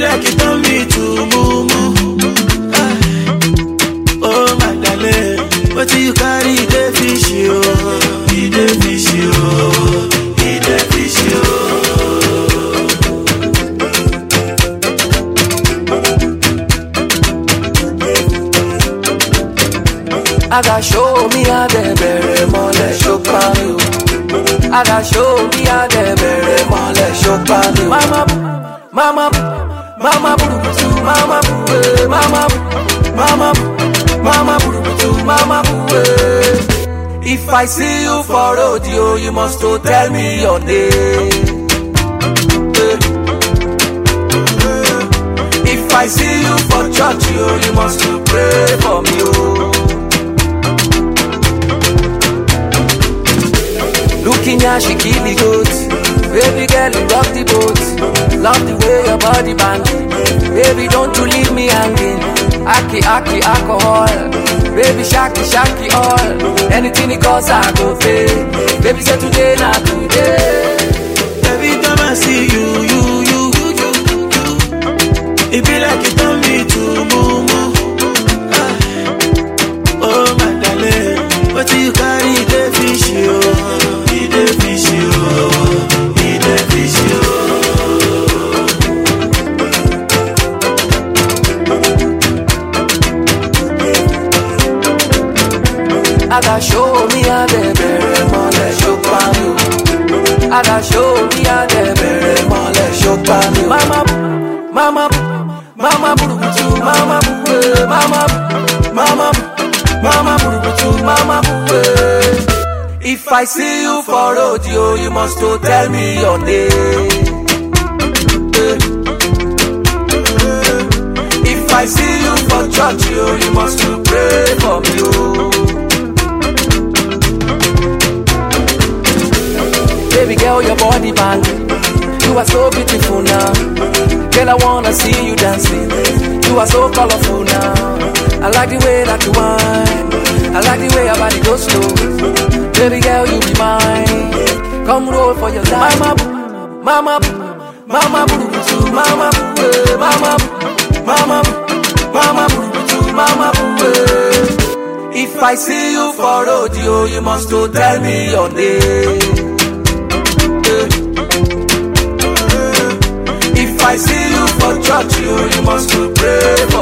like you turn me to mumu. Oh my darling, what do you carry the fish you? The fish you, the fish you. I got show me how they bury mole shopani. I got show me how they bury mole shopani. Mama, mama, mama, burubutu, mama, boo, mama, mama, mama, burubutu, mama, boo. If I see you for rodeo, you must to tell me your name. If I see you for church, you must to pray for me. Looking at she kill the goat. Baby girl, you rock the boat. Love the way your body banging. Baby, don't you leave me hanging. Aki, aki, alcohol. Baby, shaki, shaki, all. Anything it costs, I go pay. Baby, say today, not today. Every time I see you. It be like you turn me to mumu. Oh my darling, what do you carry the fish you? The fish you, the fish you. I got show me how they bury mole shopani. I got show me how they bury mole shopani. Mama, mama, mama, burubutu, mama, boo, mama, mama, mama, burubutu, mama, boo. If I see you for rodeo, you must to tell me your name. If I see you for church, you must to pray for me. Baby girl, your body banging. You are so beautiful now. Girl, I wanna see you dancing. You are so colorful now. I like the way that you whine. I like the way your body goes slow. Baby girl, you be mine. Come roll for your life. Mama, mama, mama, burubutu, mama, boo, mama, mama, mama, burubutu, mama, boo. If I see you for rodeo, you must to tell me your name. If I see you for church, you must to pray.